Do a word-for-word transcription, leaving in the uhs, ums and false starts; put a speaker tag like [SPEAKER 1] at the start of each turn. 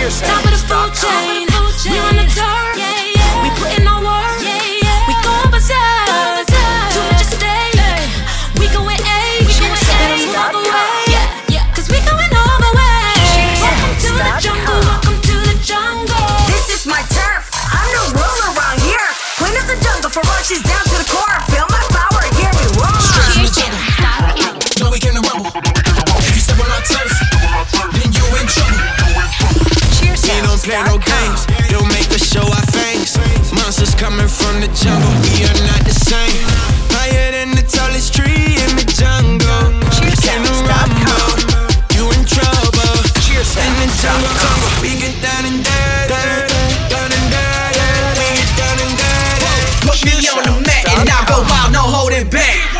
[SPEAKER 1] Top of the food chain, we on the turf. We put in our work, we going berserk. Too much at stake, we going A. Let 'em walk away, cause we going all the way. Welcome to the jungle, welcome to the jungle.
[SPEAKER 2] This is my turf, I'm the ruler around here. Queen of the jungle, ferocious down to the core. Feel my power, hear me roar.
[SPEAKER 3] Straight from the jungle, know we came to rumble. If you step on our turf, then you in trouble.
[SPEAKER 4] We don't play no games, don't make us show our face. Monsters coming from the jungle, we are not the same. Higher than the tallest tree in the jungle. We came to rumble, you in trouble. In the jungle, jungle, we get down and dirty, down and dirty, we get down and dirty.
[SPEAKER 3] Put me on the mat and I'll go wild, no holding back.